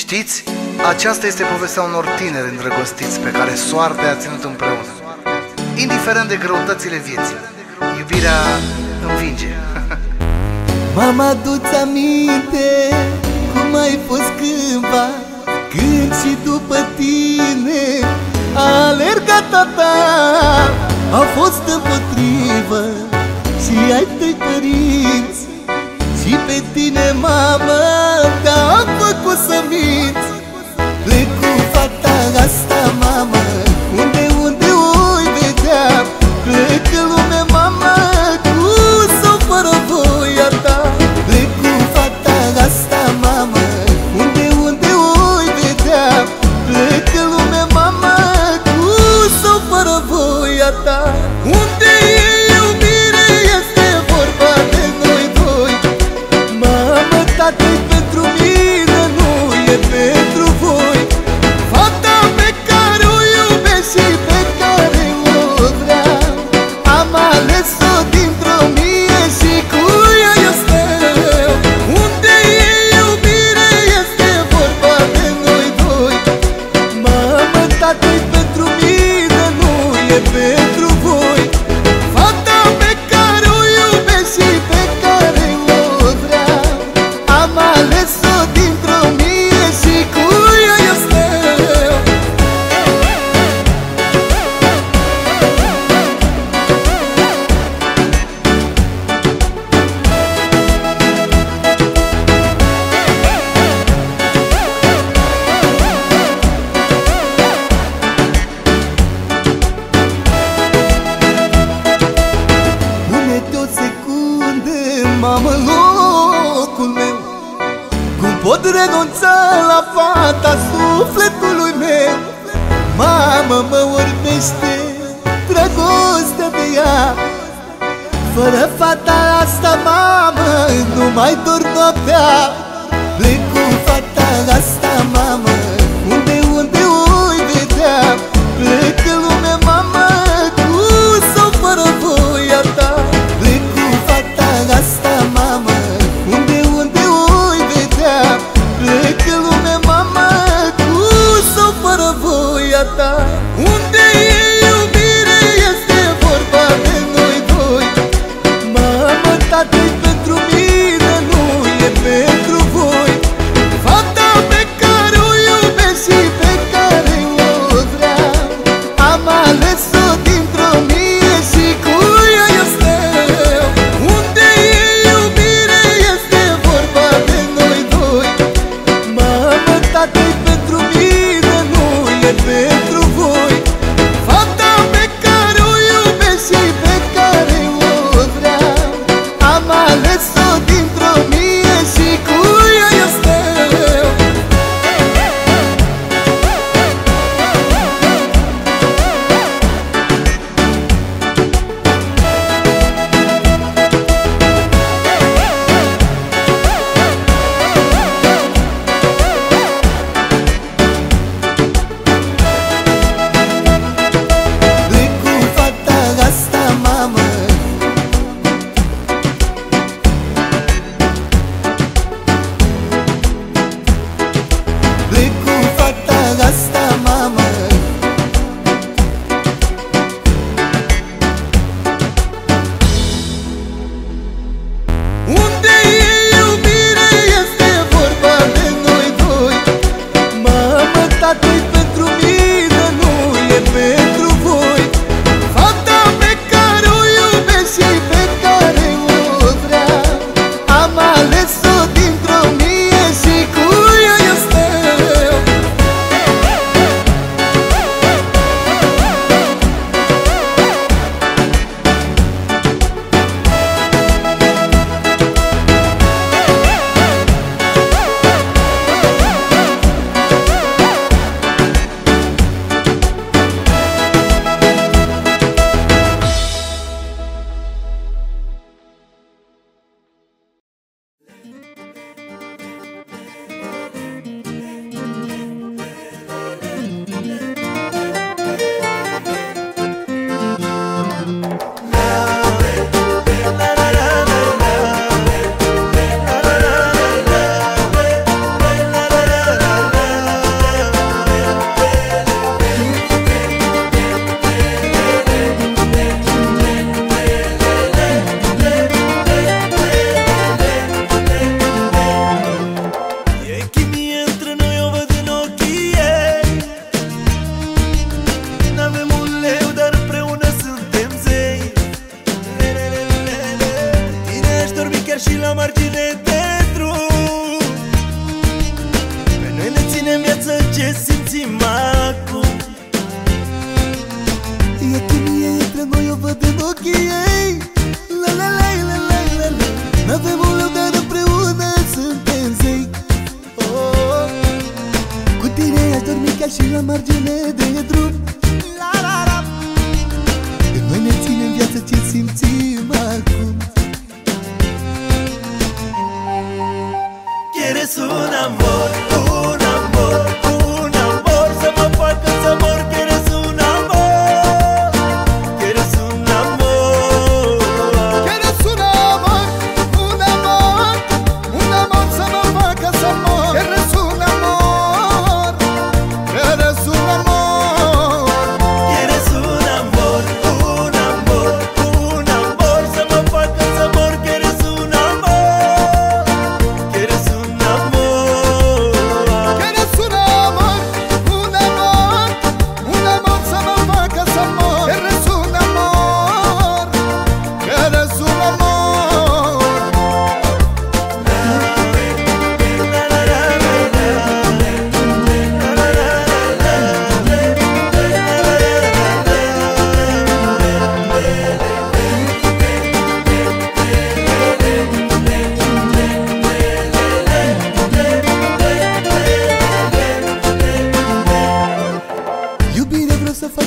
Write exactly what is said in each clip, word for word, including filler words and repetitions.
Știți? Aceasta este povestea unor tineri îndrăgostiți pe care soarta i-a ținut împreună. Indiferent de greutățile vieții, iubirea învinge. Mama, adu-ți aminte cum ai fost cândva, când și după tine a alergat tata. A fost împotrivă și ai tăi părinți, și pe tine, mamă, te-am făcut să minți. Plec cu fata asta, mamă, unde, unde oi vedea. Plec în lume, mamă, cu sau fără voia ta. Plec cu fata asta, mamă, unde, unde oi vedea. Plec în lume, mamă, cu sau fără voia ta. Unde e iubire, este vorba de noi doi. Mamă, tată-i pentru mine, nu e pentru voi. Fata pe care o iubesc și pe care o vreau, am ales-o dintr-o mie și cu ea eu stau. Unde e iubire, este vorba de noi doi. Mamă, tată-i pentru mine, nu e pentru voi. Fata pe care o iubesc și pe care o vreau, am ales-o dintr-o mie și cu ea eu stau. Pune-te o secundă, mamă, în locul meu. Cum pot renunța la fata sufletului meu? Mamă, mă orbește dragostea de ea. Fără fata asta, mamă, nu mai dorm noaptea. Plec cu fata asta, mamă, unde, unde oi vedea. Plec în lume, mamă, cu sau fără voia ta. Plec cu fata asta, mamă, unde, unde oi vedea. Plec în lume, mamă, cu sau fără voia ta. Unde e iubire, este vorba de noi doi. Mamă, tată-i pentru mine, nu e pentru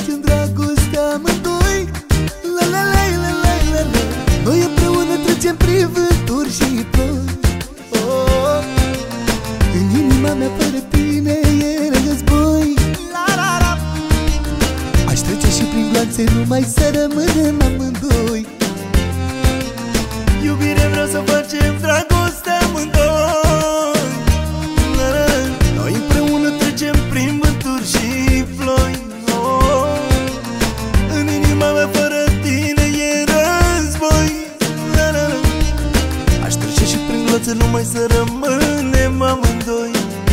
facem dragoste amândoi. La la la la la la la. Noi împreună trecem prin vânturi și ploi. Oh, în inima mea fără tine e război. La la la. Aș trece și prin gloanțe numai să rămânem amândoi. Iubire, vreau să facem dragoste amândoi. La la la. Noi împreună trecem prin vânturi și ploi. Oh, în inima mea fără tine e război. La la la. Aș trece și prin gloanțe numai să rămânem amândoi.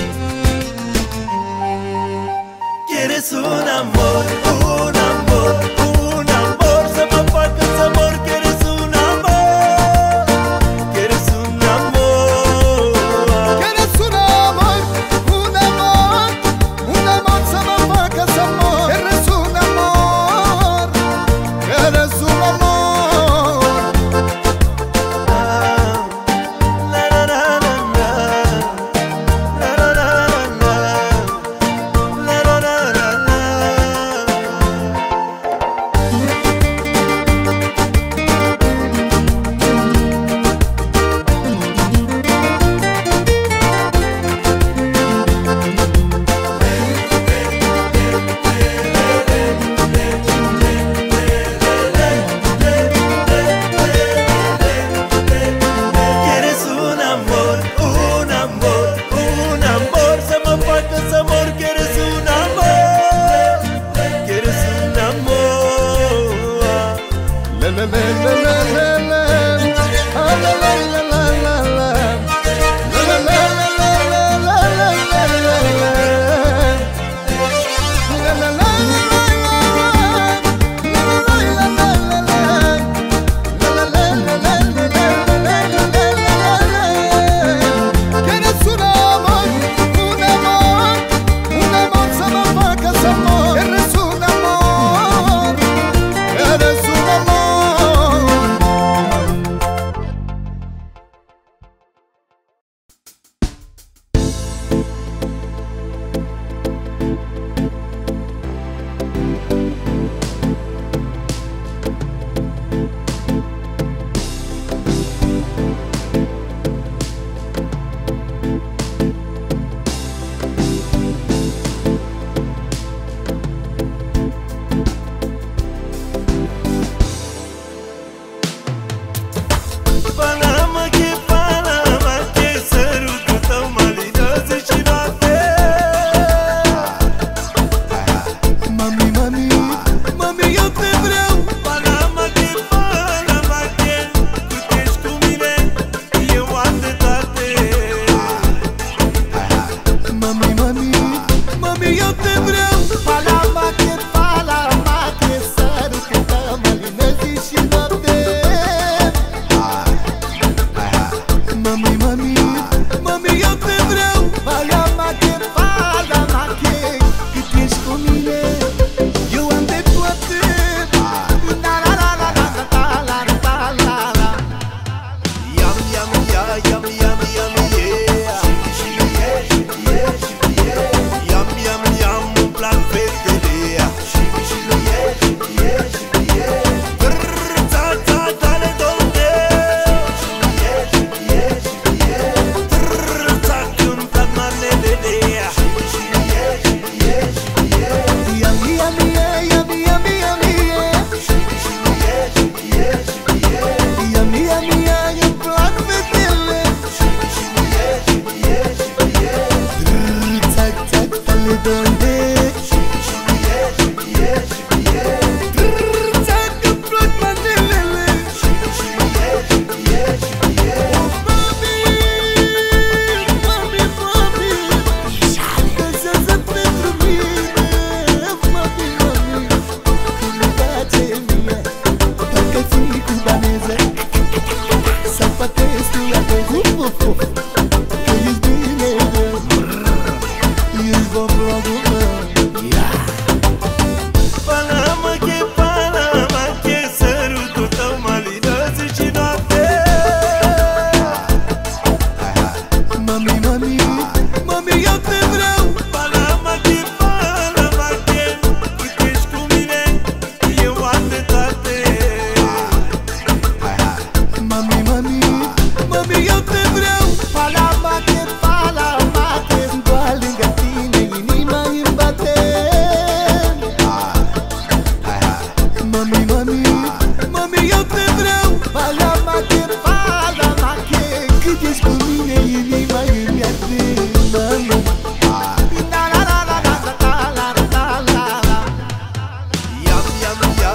Quieres un amor, un amor, un amor să mă facă să mor. Quieres un amor, quieres un amor. Quieres un amor, un amor, un amor să mă facă să mor. Quieres un amor, quieres un amor. La la la la la, la la la la, la la la la la. Quieres un amor, un amor, un amor să mă facă să mor. Quieres un amor, quieres un amor. La la la la la la la. Ah, la la la la la la. La la la la la la la la la la la. La la la la la la. La la la la la la la. La la la la la la la la la la. Quieres un amor, un amor, un amor să mă facă să mor. Quieres un amor, quieres un amor.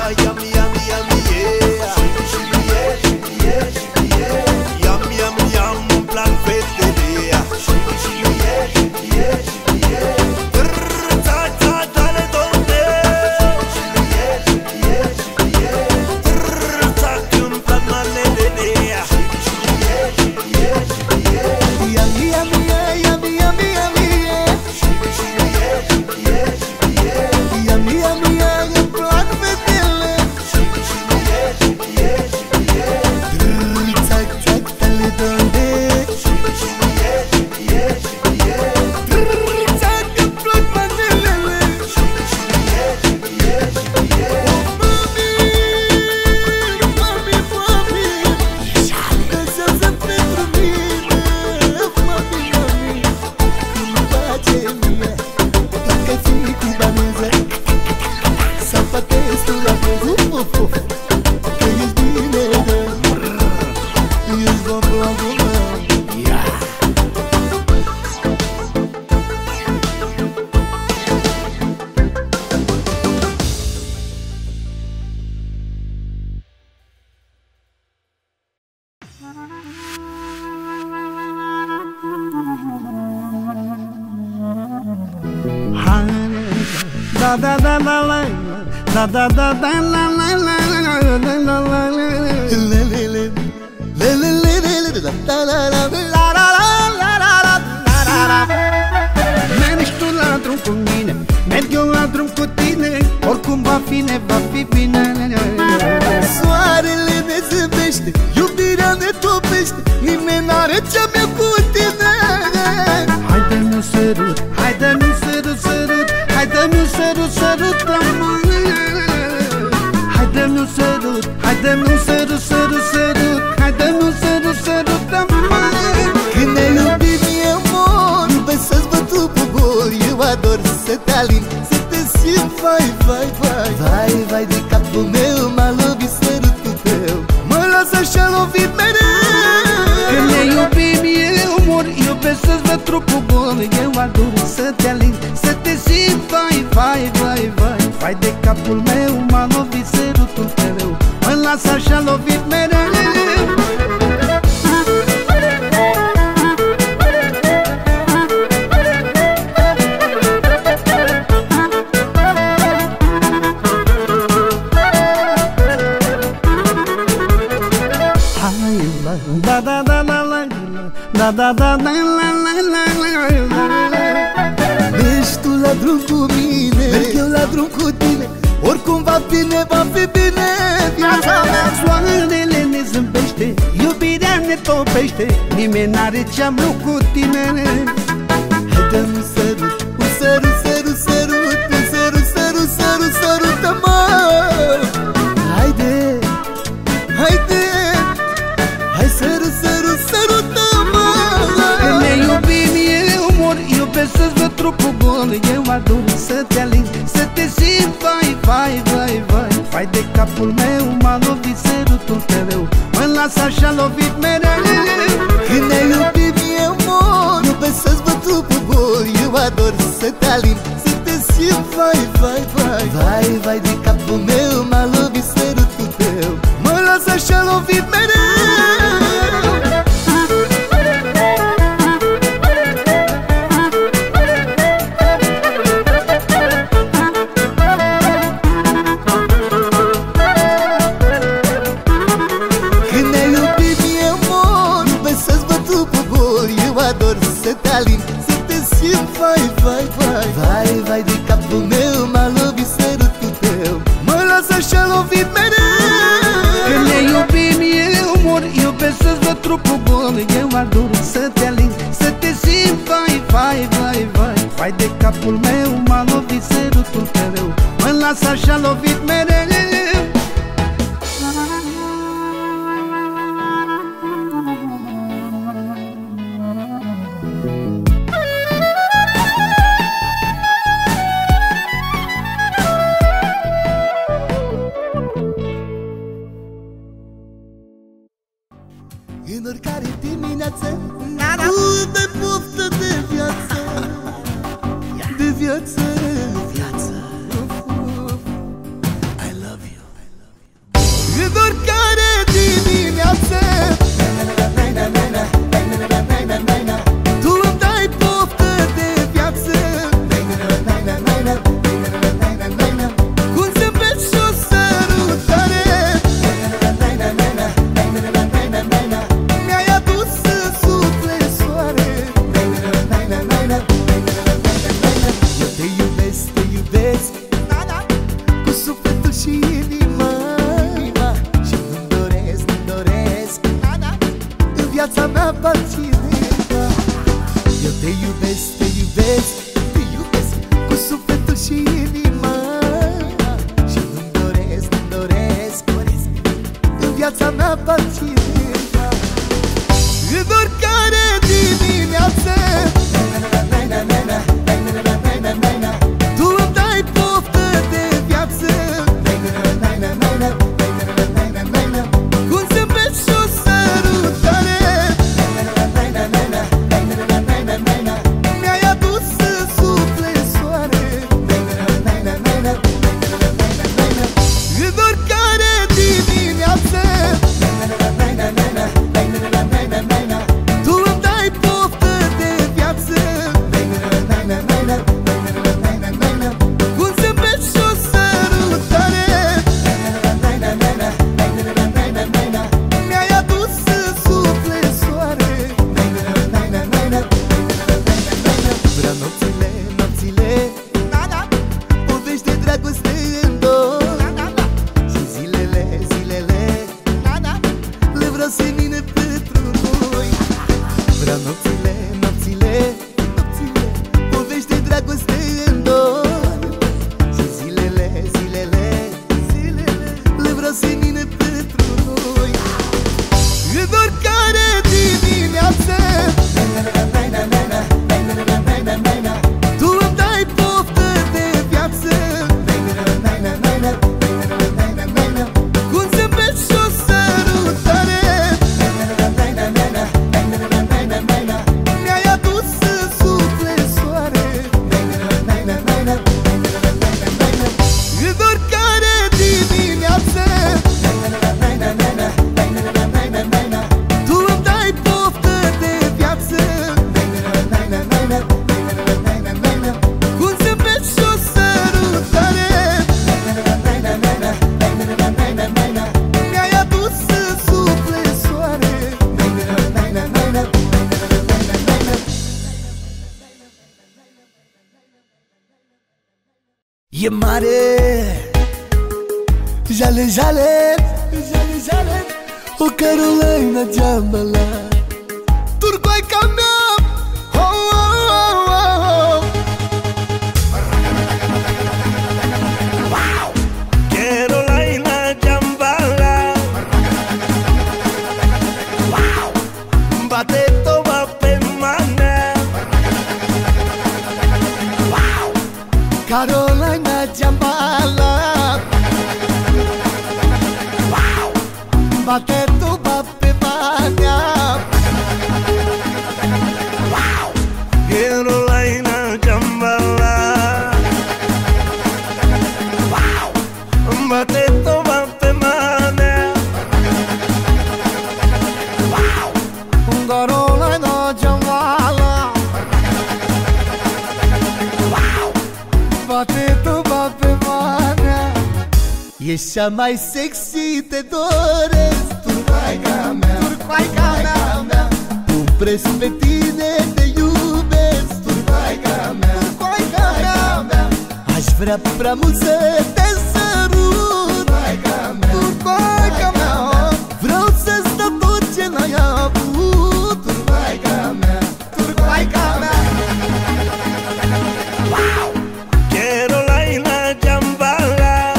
Yummy, yummy, yummy, yeah. Yum, yum, yum, un plan fetele. Da da da da la da da da da la la la la la la la Le le le le le le le le la la la la la la la la la. Mergi tu la drum cu mine, merg eu la drum cu tine, oricum va fi, ne va fi bine. Soarele ne zâmbește, iubirea ne topește, nimeni n-are ce-a-mea cu tine. Haide-mi un sărut, haide-mi un sărut, sărut, haide-mi un sărut, sărută-mă. Haide-mi un sărut, haide-mi un sărut, sărut, sărut, haide-mi un sărut, sărută-mă. Când ne iubim eu mor, iubesc să-ți văd trupul gol, eu ador să te alin, să te simt, vai, vai, vai. Vai, vai de capul meu, m-a lovit sărutul tău, mă las așa lovit mereu. Când ne iubim eu mor, iubesc să-ți văd trupul gol, eu ador să te alin, să te simt, vai, vai, vai, vai. Vai de capul meu, m-a lovit sărutul tău, mă las așa lovit mereu. Da da da la la da da da da la la la la. Mergi tu la drum cu mine, merg eu la drum cu tine, oricum va bine, va fi bine viața mea. Soarele ne zâmbește, iubirea ne topește, nimeni n-are ce-am eu cu tine. Haide-mi un sărut, un sărut, sărut, sărut, un sărut, sărut, sărut, sărută-mă. Haide, haide, hai sărut, sărut, sărută-mă. Când ne iubim eu mor, iubesc să-ți văd trupul gol, eu ador să te alin, să te simt, vai, vai, vai, vai. Vai de capul meu, m-a lovit sărutul tău, mă las așa lovit mereu. Când ne iubim eu mor, iubesc să-ți văd trupul gol, eu ador să te alin, să te simt, vai, vai, vai. Vai, vai de capul meu, m-a lovit sărutul tău, mă las așa lovit mereu. Să te alin, să te simt, vai, vai, vai. Vai, vai de capul meu, m-a lovit sărutul tău, mă las așa lovit mereu. Când ne iubim eu mor, iubesc să-ți văd trupul gol, eu ador să te alin, să te simt, vai, vai, vai, vai. Vai de capul meu, m-a lovit sărutul tău, mă las așa lovit mereu. În oricare dimineață, tu dai poftă de viață, de viață, viață. I love you. E mare, jale, jale, jale, jale, o Carolina Jambala, turcoaica mea, oh, oh, oh, oh. Wow! Carolina Jambala, wow! Bate toba pe mane, wow! Carolina Jambala, Wow! bate tuba pe manea. Wow! Carolina Jambala, wow! Bate toba pe mane, wow! Carolina Jambala, Wow! bate tuba pe manea. Ești cea mai sexy, te doresc, turcoaica mea, turcoaica mea. Umpresc pe tine, te iubesc, turcoaica mea, turcoaica mea. Aș vrea prea mult să te sărut, turcoaica mea, turcoaica mea. Vreau să-ți dau tot ce n-ai avut, turcoaica mea, turcoaica mea. Wow! Carolina Jambala,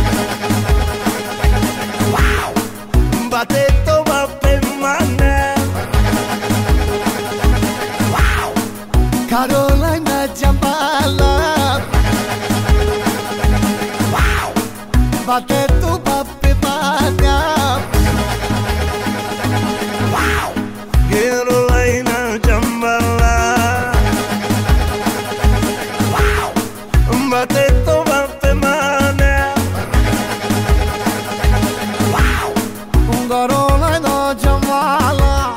wow! Bate toba pe mane, wow! Carolina Jambala, Wow! bate tuba pe manea. Wow! Carolina Jambala, wow! Bate toba pe mane, wow! Carolina Jambala,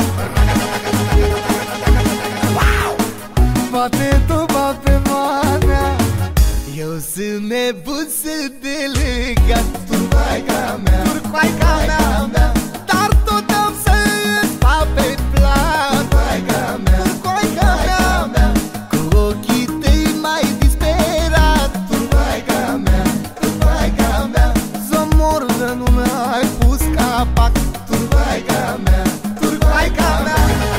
Wow! bate tuba pe manea. Eu sunt nebun, sunt delegat, turcoaica mea, turcoaica mea. Dar tot am să-ți fac pe plan, turcoaica mea, turcoaica mea. Cu ochii tăi mai disperat, turcoaica mea, turcoaica mea. Zomor de nu mi-ai pus capac, turcoaica mea, turcoaica mea.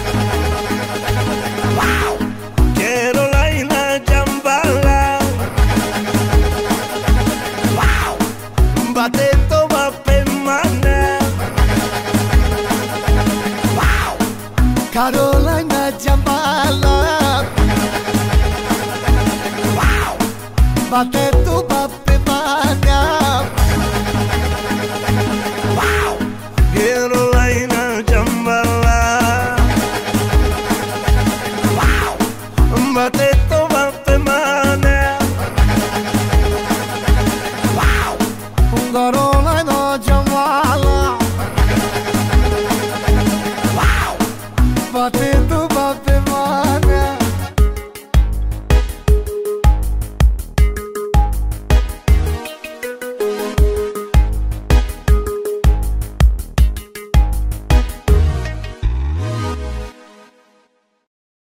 Wow! Carolina Jambala, wow! Bate toba pe mane, wow! Carolina Jambala, Wow! bate tuba pe manea. Wow! Carolina Jambala, wow! Bate toba pe mane, wow! Carolina Jambala, Wow! bate tuba